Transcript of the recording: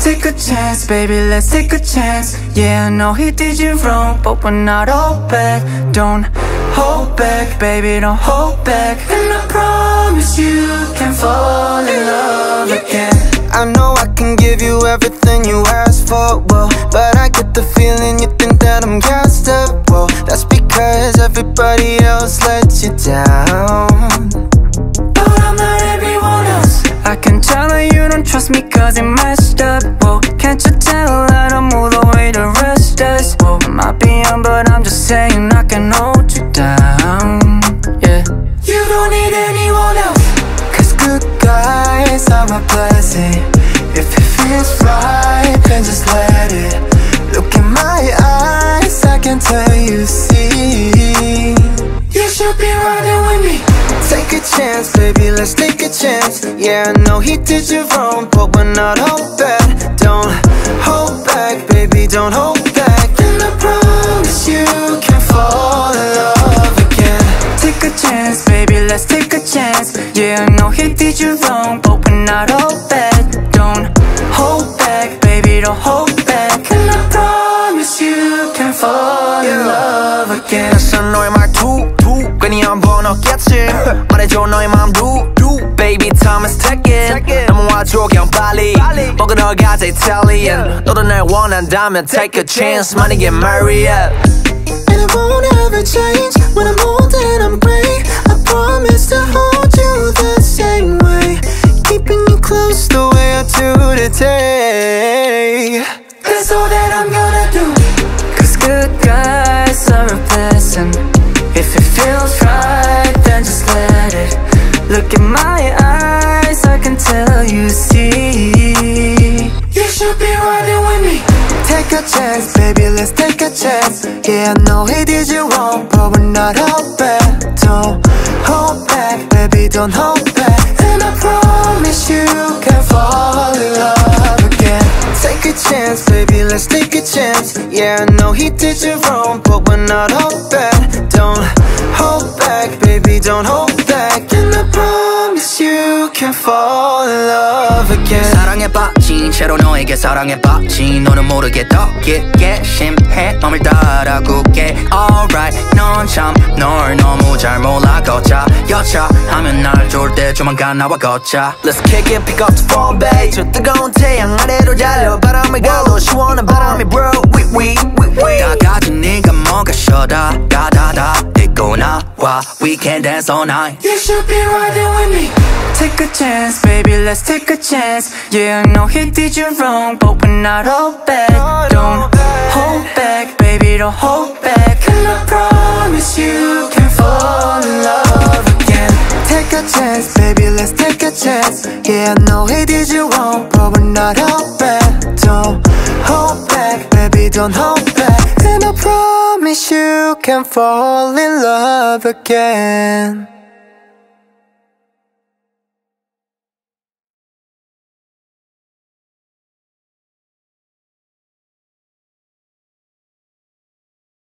Take a chance, baby, let's take a chance. Yeah, I know he did you wrong, but we're not all bad. Don't hold back, baby, don't hold back. And I promise you can fall in love again. I know I can give you everything you ask for, whoa, but I get the feeling you think that I'm gassed up, whoa. That's because everybody else lets you down, but I'm not everyone else. I can tell that you don't trust me cause it messed up, whoa. Can't you tell that I move the way the rest does, whoa. Might be young but I'm just saying I can hold you down, yeah. You don't need anyone else, cause good guys are a blessing. If it feels right, then just let it. Look in my eyes, I can tell you see. You should be riding with me. Take a chance, baby, let's take a chance. Yeah, I know he did you wrong, but we're not all bad. Don't hold back, baby, don't hold back. And I promise you can fall in love again. Take a chance, baby, let's take a chance. Yeah, I know he did you wrong, but we're not all bad. Don't hold back, baby, don't hold back. And I promise you can fall in love again. 낯선 너의 말투 괜히 한번 어겼지. 말해줘 너의 마음 두 Baby time is ticking. 넘어와줘 그냥 빨리 먹으러 가자 Italian. 너도 날 원한다면 take a chance. Money get married up. And it won't ever change. When I'm old and I'm gray, I promise to hold you the same way, keeping you close the way I do today. That's all that I'm gonna do. Cause good guys are a blessing. If it feels right, then just let it. Look in my eyes, I can tell you see. You should be riding with me. Take a chance, baby, let's take a chance. Yeah, I know he did you wrong, but we're not all bad. Don't hold back, baby, don't hold back. And I promise you can fall in love again. Take a chance, baby, let's take a chance. Yeah, I know he did you wrong, but we're not all bad. Don't hold back, baby, don't hold back. And I promise you can fall in love again. 사랑에 빠진 채로 너에게 사랑에 빠진 너는 모르게 더 깊게 심해 맘을 따라 굳게 Alright 넌 참 널 너무 잘 몰라 걷자 여차하면 날 좋을 때 조만간 나와 걷자 Let's kick it, pick up the phone, babe. 저 뜨거운 태양 아래로 달려 바람을 가도 시원한 바람이 bro. We 다 가진 네가 뭐가 shoulda 다다다 잊고 나와 We can dance all night. You should be riding with me. Take a chance, baby, let's take a chance. Yeah, I know he did you wrong, but we're not all bad. Don't hold back, baby, don't hold back. And I promise you can fall in love again. take a chance, baby, let's take a chance. Yeah, I know he did you wrong, but we're not all bad. Don't hold back, baby, don't hold back. And I promise you can fall in love again.